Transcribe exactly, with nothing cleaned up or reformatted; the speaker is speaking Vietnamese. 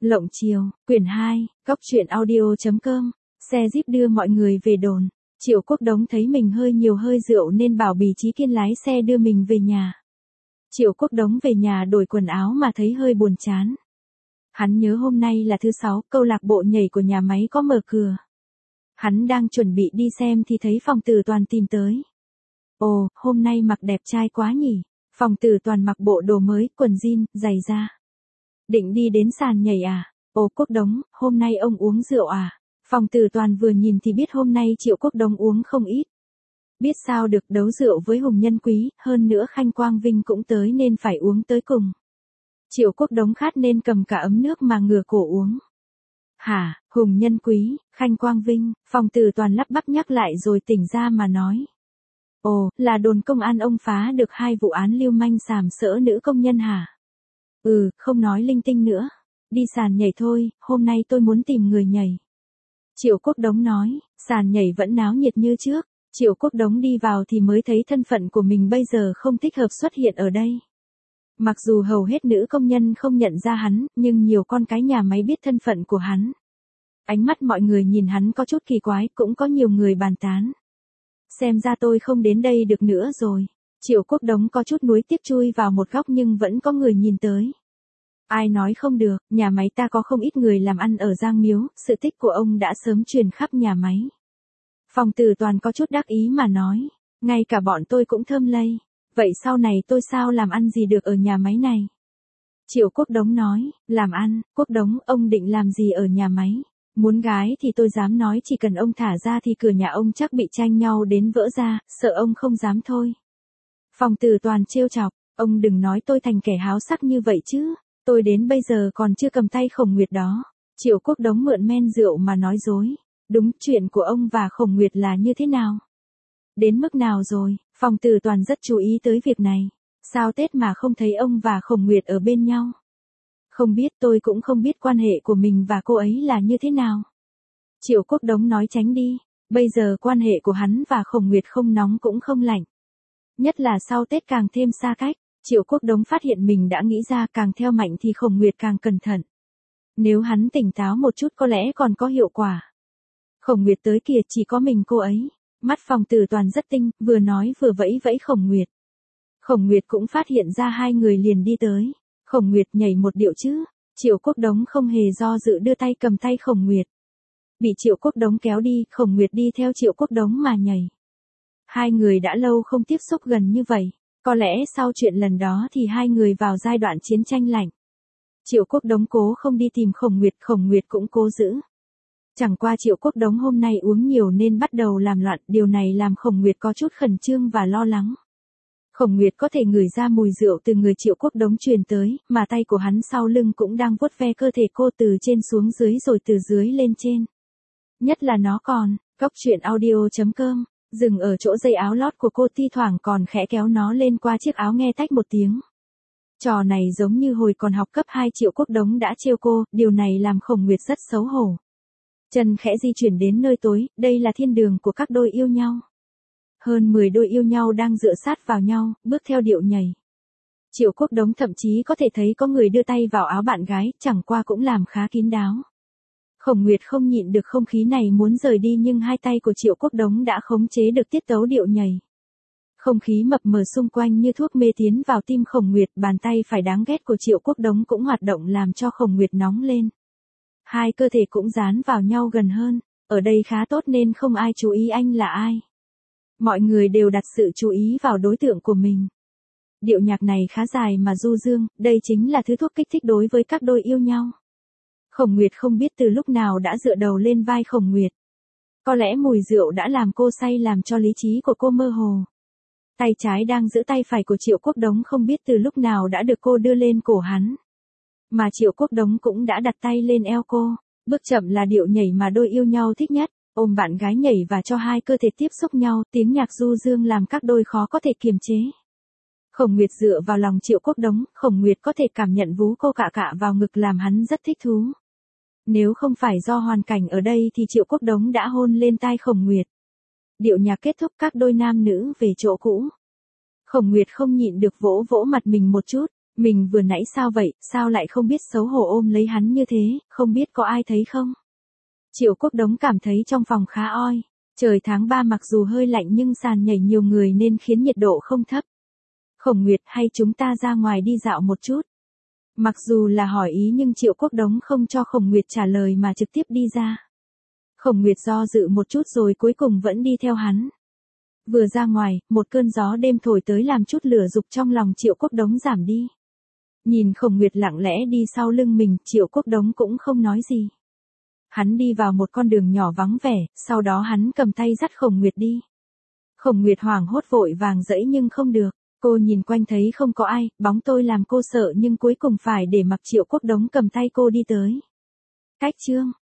Lộng Chiều, quyển hai, góc truyện audio chấm com, xe Jeep đưa mọi người về đồn. Triệu Quốc Đống thấy mình hơi nhiều hơi rượu nên bảo Bì Trí Kiên lái xe đưa mình về nhà. Triệu Quốc Đống về nhà đổi quần áo mà thấy hơi buồn chán. Hắn nhớ hôm nay là thứ sáu, câu lạc bộ nhảy của nhà máy có mở cửa. Hắn đang chuẩn bị đi xem thì thấy Phòng Tử Toàn tìm tới. Ồ, hôm nay mặc đẹp trai quá nhỉ. Phòng Tử Toàn mặc bộ đồ mới, quần jean, giày da. Định đi đến sàn nhảy à? Ồ Quốc Đống, hôm nay ông uống rượu à? Phòng Tử Toàn vừa nhìn thì biết hôm nay Triệu Quốc Đống uống không ít. Biết sao được, đấu rượu với Hùng Nhân Quý, hơn nữa Khanh Quang Vinh cũng tới nên phải uống tới cùng. Triệu Quốc Đống khát nên cầm cả ấm nước mà ngửa cổ uống. Hả, Hùng Nhân Quý, Khanh Quang Vinh, Phòng Tử Toàn lắp bắp nhắc lại rồi tỉnh ra mà nói. Ồ, là đồn công an ông phá được hai vụ án lưu manh sàm sỡ nữ công nhân hả? Ừ, không nói linh tinh nữa. Đi sàn nhảy thôi, hôm nay tôi muốn tìm người nhảy. Triệu Quốc Đống nói, sàn nhảy vẫn náo nhiệt như trước. Triệu Quốc Đống đi vào thì mới thấy thân phận của mình bây giờ không thích hợp xuất hiện ở đây. Mặc dù hầu hết nữ công nhân không nhận ra hắn, nhưng nhiều con cái nhà máy biết thân phận của hắn. Ánh mắt mọi người nhìn hắn có chút kỳ quái, cũng có nhiều người bàn tán. Xem ra tôi không đến đây được nữa rồi. Triệu Quốc Đống có chút nuối tiếc chui vào một góc nhưng vẫn có người nhìn tới. Ai nói không được, nhà máy ta có không ít người làm ăn ở Giang Miếu, sự tích của ông đã sớm truyền khắp nhà máy. Phòng Tử Toàn có chút đắc ý mà nói, ngay cả bọn tôi cũng thơm lây, vậy sau này tôi sao làm ăn gì được ở nhà máy này? Triệu Quốc Đống nói, làm ăn, Quốc Đống, ông định làm gì ở nhà máy? Muốn gái thì tôi dám nói chỉ cần ông thả ra thì cửa nhà ông chắc bị tranh nhau đến vỡ ra, sợ ông không dám thôi. Phòng Tử Toàn trêu chọc, ông đừng nói tôi thành kẻ háo sắc như vậy chứ, tôi đến bây giờ còn chưa cầm tay Khổng Nguyệt đó. Triệu Quốc Đống mượn men rượu mà nói dối, đúng, chuyện của ông và Khổng Nguyệt là như thế nào? Đến mức nào rồi? Phòng Tử Toàn rất chú ý tới việc này, sao Tết mà không thấy ông và Khổng Nguyệt ở bên nhau? Không biết, tôi cũng không biết quan hệ của mình và cô ấy là như thế nào. Triệu Quốc Đống nói tránh đi, bây giờ quan hệ của hắn và Khổng Nguyệt không nóng cũng không lạnh. Nhất là sau Tết càng thêm xa cách, Triệu Quốc Đống phát hiện mình đã nghĩ ra càng theo mạnh thì Khổng Nguyệt càng cẩn thận. Nếu hắn tỉnh táo một chút có lẽ còn có hiệu quả. Khổng Nguyệt tới kìa, chỉ có mình cô ấy. Mắt Phòng Tử Toàn rất tinh, vừa nói vừa vẫy vẫy Khổng Nguyệt. Khổng Nguyệt cũng phát hiện ra hai người liền đi tới. Khổng Nguyệt nhảy một điệu chứ. Triệu Quốc Đống không hề do dự đưa tay cầm tay Khổng Nguyệt. Bị Triệu Quốc Đống kéo đi, Khổng Nguyệt đi theo Triệu Quốc Đống mà nhảy. Hai người đã lâu không tiếp xúc gần như vậy. Có lẽ sau chuyện lần đó thì hai người vào giai đoạn chiến tranh lạnh. Triệu Quốc Đống cố không đi tìm Khổng Nguyệt, Khổng Nguyệt cũng cố giữ. Chẳng qua Triệu Quốc Đống hôm nay uống nhiều nên bắt đầu làm loạn, điều này làm Khổng Nguyệt có chút khẩn trương và lo lắng. Khổng Nguyệt có thể ngửi ra mùi rượu từ người Triệu Quốc Đống truyền tới, mà tay của hắn sau lưng cũng đang vuốt ve cơ thể cô từ trên xuống dưới rồi từ dưới lên trên. Nhất là nó còn, góc truyện audio chấm com, dừng ở chỗ dây áo lót của cô, thi thoảng còn khẽ kéo nó lên qua chiếc áo nghe tách một tiếng. Trò này giống như hồi còn học cấp hai Triệu Quốc Đống đã trêu cô, điều này làm Khổng Nguyệt rất xấu hổ. Chân khẽ di chuyển đến nơi tối, đây là thiên đường của các đôi yêu nhau. Hơn mười đôi yêu nhau đang dựa sát vào nhau, bước theo điệu nhảy. Triệu Quốc Đống thậm chí có thể thấy có người đưa tay vào áo bạn gái, chẳng qua cũng làm khá kín đáo. Khổng Nguyệt không nhịn được không khí này muốn rời đi nhưng hai tay của Triệu Quốc Đống đã khống chế được tiết tấu điệu nhảy. Không khí mập mờ xung quanh như thuốc mê tiến vào tim Khổng Nguyệt, bàn tay phải đáng ghét của Triệu Quốc Đống cũng hoạt động làm cho Khổng Nguyệt nóng lên. Hai cơ thể cũng dán vào nhau gần hơn, ở đây khá tốt nên không ai chú ý anh là ai. Mọi người đều đặt sự chú ý vào đối tượng của mình. Điệu nhạc này khá dài mà du dương, đây chính là thứ thuốc kích thích đối với các đôi yêu nhau. Khổng Nguyệt không biết từ lúc nào đã dựa đầu lên vai Khổng Nguyệt. Có lẽ mùi rượu đã làm cô say làm cho lý trí của cô mơ hồ. Tay trái đang giữ tay phải của Triệu Quốc Đống không biết từ lúc nào đã được cô đưa lên cổ hắn. Mà Triệu Quốc Đống cũng đã đặt tay lên eo cô. Bước chậm là điệu nhảy mà đôi yêu nhau thích nhất, ôm bạn gái nhảy và cho hai cơ thể tiếp xúc nhau, tiếng nhạc du dương làm các đôi khó có thể kiềm chế. Khổng Nguyệt dựa vào lòng Triệu Quốc Đống, Khổng Nguyệt có thể cảm nhận vú cô cạ cạ vào ngực làm hắn rất thích thú. Nếu không phải do hoàn cảnh ở đây thì Triệu Quốc Đống đã hôn lên tai Khổng Nguyệt. Điệu nhạc kết thúc, các đôi nam nữ về chỗ cũ. Khổng Nguyệt không nhịn được vỗ vỗ mặt mình một chút, Mình vừa nãy sao vậy, sao lại không biết xấu hổ ôm lấy hắn như thế, không biết có ai thấy không? Triệu Quốc Đống cảm thấy trong phòng khá oi. Trời tháng ba mặc dù hơi lạnh nhưng sàn nhảy nhiều người nên khiến nhiệt độ không thấp. Khổng Nguyệt, hay chúng ta ra ngoài đi dạo một chút? Mặc dù là hỏi ý nhưng Triệu Quốc Đống không cho Khổng Nguyệt trả lời mà trực tiếp đi ra. Khổng Nguyệt do dự một chút rồi cuối cùng vẫn đi theo hắn. Vừa ra ngoài, một cơn gió đêm thổi tới làm chút lửa dục trong lòng Triệu Quốc Đống giảm đi. Nhìn Khổng Nguyệt lặng lẽ đi sau lưng mình, Triệu Quốc Đống cũng không nói gì. Hắn đi vào một con đường nhỏ vắng vẻ, sau đó hắn cầm tay dắt Khổng Nguyệt đi. Khổng Nguyệt hoảng hốt vội vàng dẫy nhưng không được. Cô nhìn quanh thấy không có ai, bóng tôi làm cô sợ nhưng cuối cùng phải để mặc Triệu Quốc Đống cầm tay cô đi tới. Cách chương